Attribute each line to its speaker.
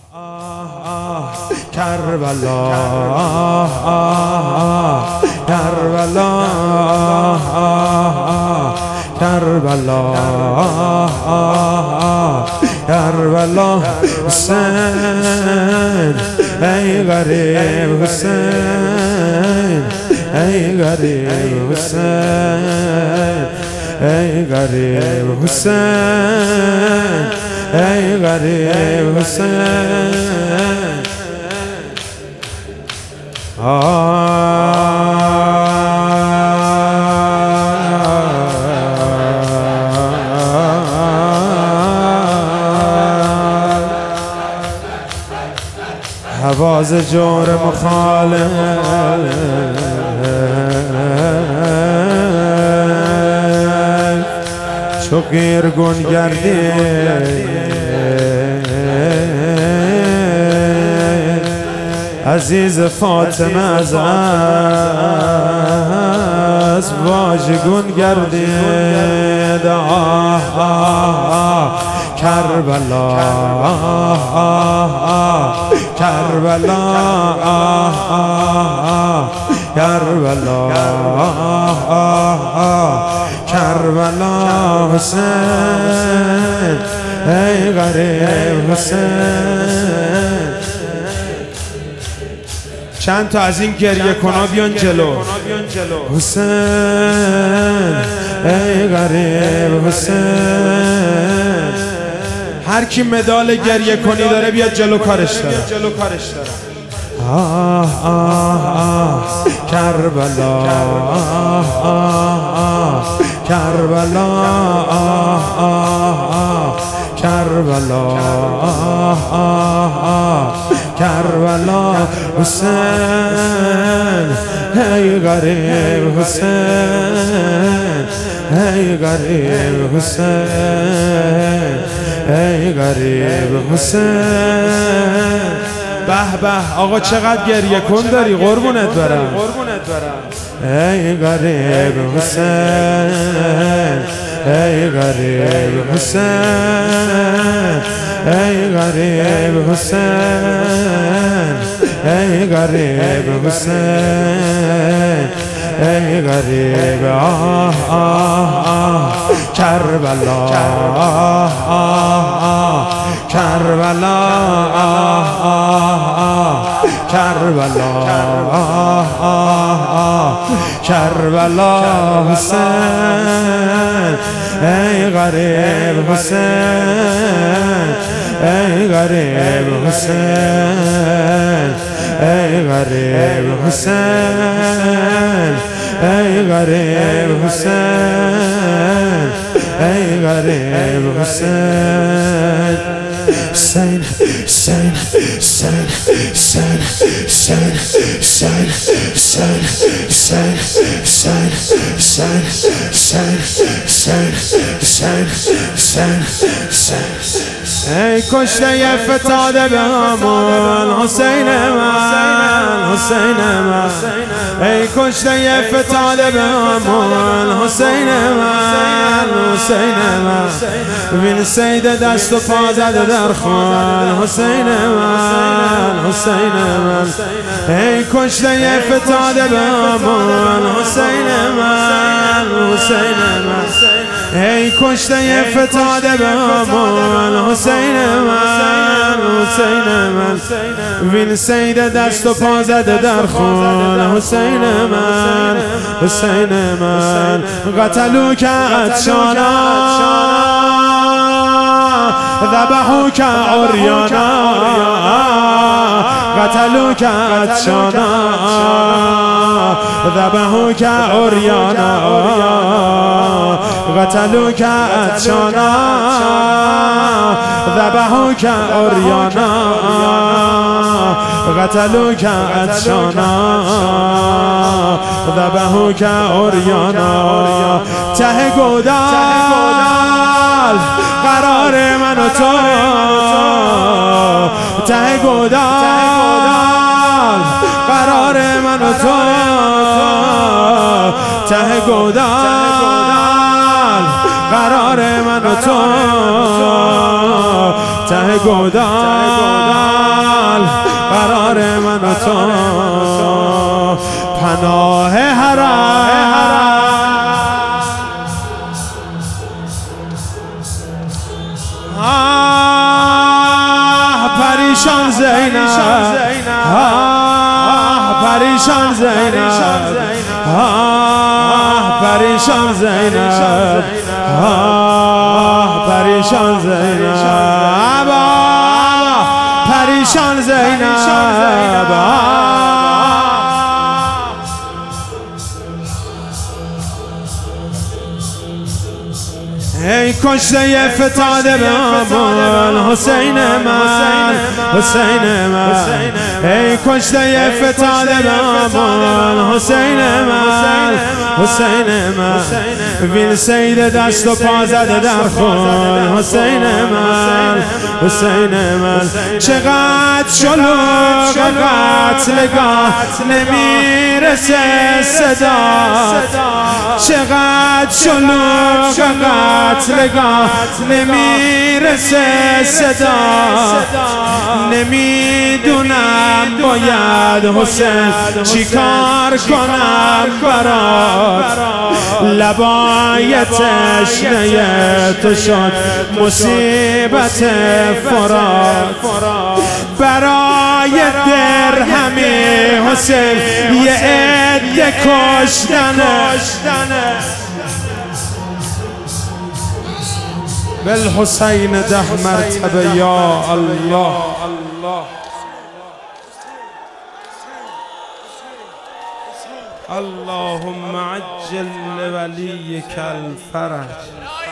Speaker 1: کربلا کربلا کربلا کربلا حسین ای غریب حسین ای غریب حسین ای غریب حسین ای غریب حسین حواز جور مخالف چو قیرگون گردی عزیز فاطمه از واژگون گردید کربلا کربلا کربلا کربلا حسین ای غریب حسین. چند تا از این گریه کنا بیان جلو. حسین ای غریب حسین. هر کی مدال گریه کنی داره بیاد جلو کارش داره. کربلا کربلا کربلا کربلا حسین ای غریب حسین ای غریب حسین ای غریب حسین. به به آقا چقدر گریه کن داری قربونت برم. ای غریب حسین ای غریب حسین ای غریب حسین ای غریب حسین ای غریب کربلا کربلا کربلا کربلا حسین ای غریب حسین ای غریب حسین ای غریب حسین ای غریب حسین ای غریب حسین. حسین حسین حسین حسین حسین حسین حسین حسین حسین حسین حسین حسین حسین حسین. ای کشته فتاده به همون حسین من حسین من ای کشته فتاده به همون حسین من حسین من وین سید دست و پا زده در خون حسین من حسین من ای کشته فتاده به همون حسین من حسین من ای کشته فتاده به همون حسین من حسین من وین سید دست و پا زده در خون حسین من حسین من قتلوک عطشانا ذبحوک عریانا قتلوک عطشانا ذبحوک عریانا قتلوک عطشانا ذبحوک عریانا قتلوک عطشانا ذبحوک عریانا. ته گودال قرار من و تو ته گودال قرار من و تو ته گودال قرار من و تو ته گودال قرار من و تو پناه حرم پریشان زینب پریشان زینب پریشان زینب پریشان زینب پریشان زینب ای کشته فتاده به آمان حسین من حسین من ای کشته فتاده به آمان حسین من حسین من وین سید دست و پا زده در خون حسین من حسین من چقدر شلوغ قتلگاه نمیرسه صدا چقدر شلوغ قتلگاه نمیرسه صدا نمیدونم باید حسین چی کار کنم برات لبای تشنه تو شد مصیبت فراق برای درهمی حسین یه عده کشتنه بالحسین 10 مرتبه یا الله اللهم عجل لوليك الفرج